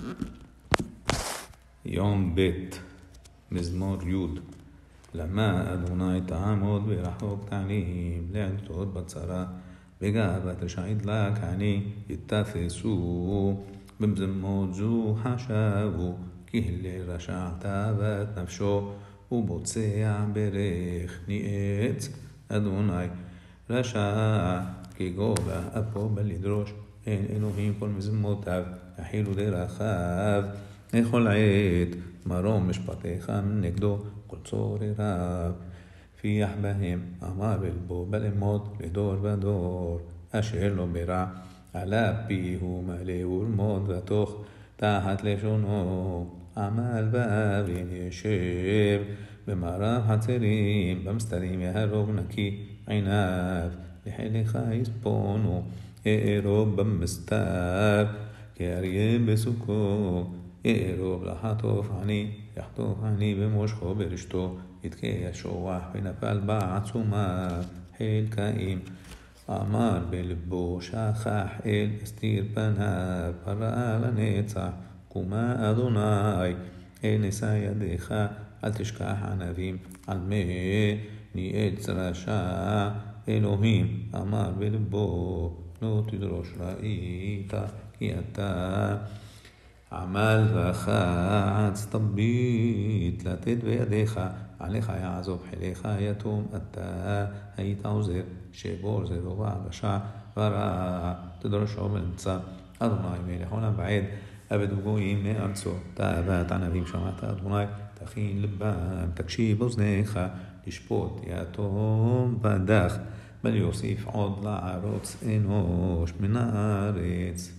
יום ב' מזמור י' למה אדוני תעמוד ברחוק תעלים לעדות בצרה בגאוות רשע ידלק עני יתפסו במזמות זו חשבו כי לרשע תאוות נפשו ובוצע ברך ניאץ אדוני רשע כגובה אפו בלדרוש אין אלוהים כל מזמותיו יחילו דרכיו לכל עת מרום משפטיך נגדו כל צורריו פיח בהם אמר בלבו בלמוד לדור ודור אשר לא ברע עלה פיהו מלא ולמוד ותוך תחת לשונו עמל באבין ישב במערב חצרים במסתרים יהרוג נקי עיניו לחילך יספונו יארוב במסתר כאריה בסוכו יארוב לחטוף עני יחטוף עני במושכו ברשתו יתקה ישוח ונפל בעצומה חלקאים אמר בלבו שכח אל הסתיר פניו פרעה לנצח קומה אדוני אל נשא ידיך אל תשכח ענבים על מי ניאץ רשע אלוהים אמר בלבו לא תדרוש ראית כי אתה עמל וחץ תביט לתת בידיך עליך יעזוב חיליך יתום אתה היית עוזר שבור זרעו רשע ורע תדרשו בנמצא אדוני מלך עולם ועד עבד וגויים מארצו תאוות ענבים שמעת אדוני תכין לבם תקשיב אוזניך לשפוט יתום ודח בל יוסיף עוד לערוץ אנוש מן הארץ.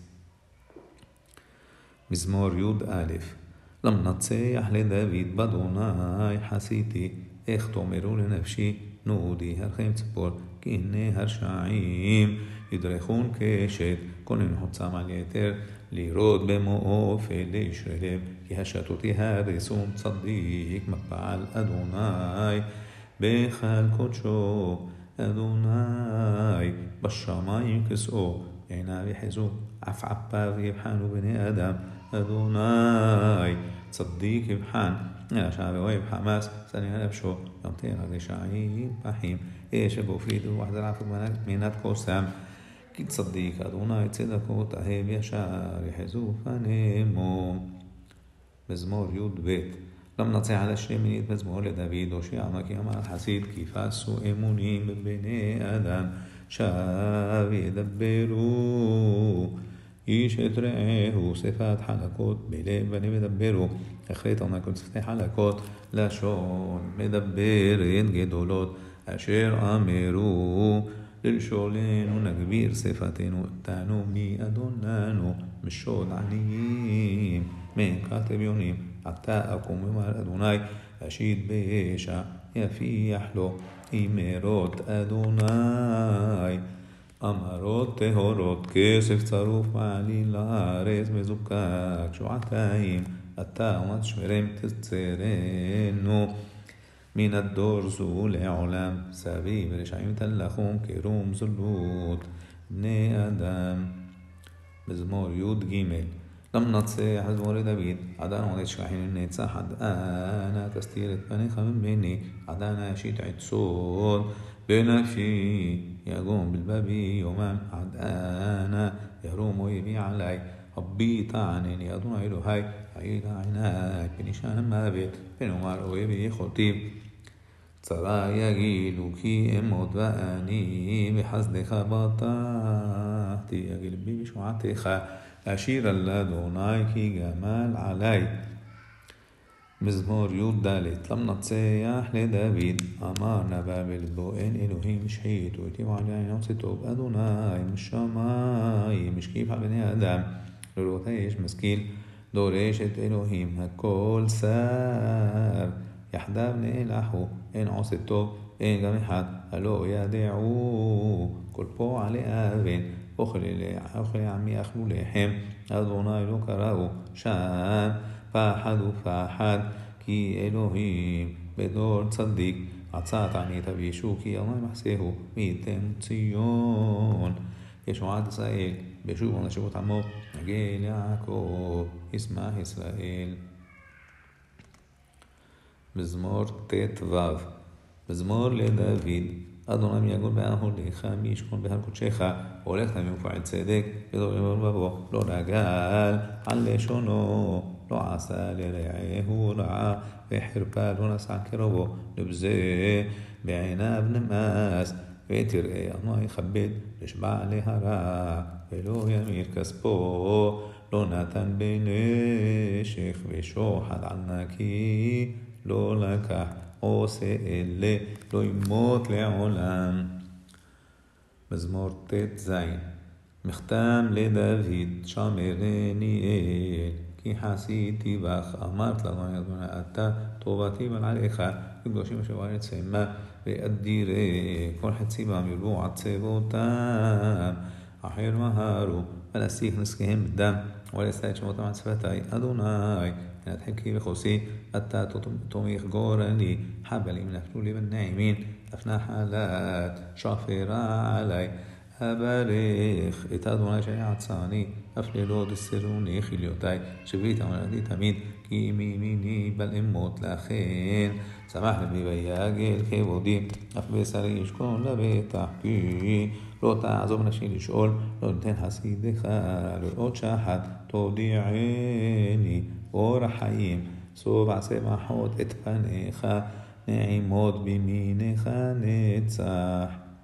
מזמור י"א למנצח לדוד באדוני חסיתי איך תאמרו לנפשי נודי הרכם ציפור כי הנה הרשעים ידרכון קשת כונן חוצם על יתר לירוד במאופל לישרלם כי השתותי הרסום צדיק מפעל אדוני בחל קודשו אדוני בשמיים כסאו עיניו יחזו עפעפיו יבחנו בני אדם אדוני צדיק יבחן רשע ואוהב חמאס שנא נפשו ימתר הרשעים פחים אש ובפרידו ואחזר עפו מנת כוסם כי צדיק אדוני צדקו תאהב ישר יחזו פנימו. מזמור י"ב למנצח על השמינית מזמור לדוד הושיע כי אמר חסיד כי פסו אמונים בבני אדם שב ידברו איש את רעהו שפת חלקות בלב בני מדברו החליט עמקות שפתי חלקות לשון מדברת גדולות אשר אמרו ללשולנו נגביר שפתנו תנו מאדוננו משוד עניים מנקת אביונים עתה אקום אמר אדוני אשיד בישע יפיח לו אמרות אדוני אמרות טהורות כסף צרוף מעליל לארץ מזוקק שעתיים אתה ומת שמרם תצרנו מן הדור זו לעולם סביב רשעים תלכום כרום זולות בני אדם. מזמור י"ג למנצח מזמור לדוד עדן עודד שכחין לנצח עד אנה תסתיר את פניך ממני עד אנה אשית עצות בנפשי יגום בלבבי יומם עד אנה ירום אויבי עלי הביט ענני אדוני אלוהי עיד עיני פנישן המוות פנאמר אויבי יכולתי צרה יגילו כי אמות ואני בחסדך בטחתי יגיל בי בשמועתך אשיר על אדוני כי גמל עלי. מזמור י"ד למנצח לדוד אמר נבא בלבו אין אלוהים שחיתו איתי ועלי עינות טוב אדוני משמיים משקיף על בני אדם לראות יש משכיל דורש את אלוהים הכל שר יחדיו נאלחו אין עושה טוב אין גם אחד הלא ידעו כל פועלי אבן אוכל עמי אכלו לחם אדוני לא קראו שם פחד ופחד כי אלוהים בדור צדיק עצת ענית וישו כי אלוהים מחסהו מיתן ציון ישועת ישראל בשובו לשבות עמו, נגל יעקב, ישמח ישראל. מזמור ט"ו. מזמור לדוד. אדוני יגור באהליך, מי ישכון בהר קודשך, הולך ומפועל צדק, בדור לבבו, לא נגל על לשונו, לא עשה לרעהו רעה, וחרפה לא נשא קרבו, לבזה בעיניו נמאס, ותראה אדוני יכבד, נשבע להרע, ולא ימיר כספו, לא נתן בנשך, ושוחד על נקי, לא לקח. עושה אלה לא ימות לעולם. מזמור ט"ז. מכתם לדוד שמרני אל, כי חסיתי בך, אמרת לנו אדוני אתה טובתי ועליך, קדושים אשר בארץ המה, ואדירי כל חצי בם ירבו עצבותם, אחר מהרו ולהסיח נזקיהם בדם, ולשא את שמותם על שפתי, אדוני נדחקי וחוסי, אתה תומך גורלי, חבלי נפלו לי בנעימין, נחלת שפרה עלי, אברך את אדוני שיעצני, אף לילות אסרוני חיליותי, שביט אמרתי תמיד, כי מימיני בל אמות לכן, שמח לבי ויגל כבודי, אף בשרי ישכון לבטח, כי לא תעזוב נפשי לשאול, לא נתן חסידך, לראות שחת תודיעני, אור החיים, סובע שמחות את פניך, נעימות בימינך נצח.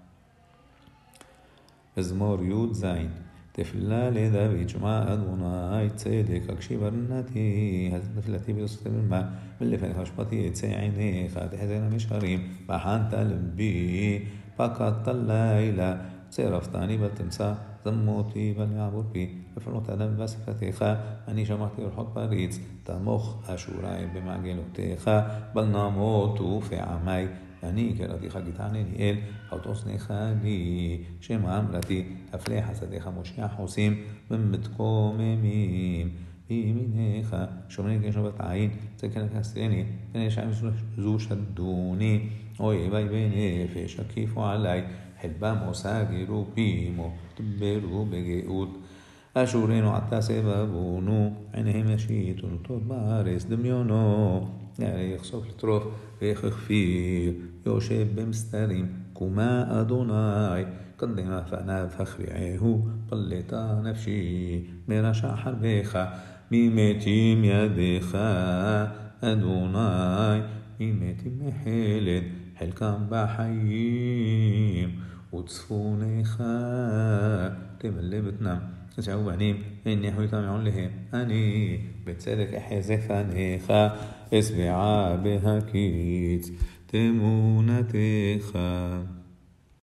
מזמור י"ז. תפילה לדוד, שמע אדוני צדק, הקשיב ארנתי, תפילתי ויוסף במה, ולפניך משפטי יצא עיניך, תחזינה משערים, בחנת לבי, פקדת לילה, צרפתני בל תמצא, זמותי בל יעבור בי, לפנות אדם בספתיך, אני שמעתי אורחות פריץ, תמוך אשורי במעגלותיך, בל נמותו פעמי, אני קראתיך גתענני אל, חתוסנך לי, שמע אמרתי, אפלי חסדיך מושיע חוסים, ומתקוממים, בימינך, שומרים כשבת עין, צקן כסתני, פני שעים זו שדוני, אוי בי בנפש, הקיפו עלי, חלבם וסגרו פימו, תברו בגאות, אשורנו עתה סבבונו, עיניהם ישיתו נוטות בארץ דמיונו, יעלי יחשוף לטרוף ויחכפיר, יושב במסתרים, קומה אדוני, קדם פניו הכריעהו, פלטה נפשי, מרשע חרבך, ממתים ידיך, אדוני, ממתים מחלד, חלקם בחיים, וצפונך תמלא בטנם, יסעו בנים, הניחו יטמעון להם, אני בצדק אחזה פניך, אשבעה בהקיץ תמונתך.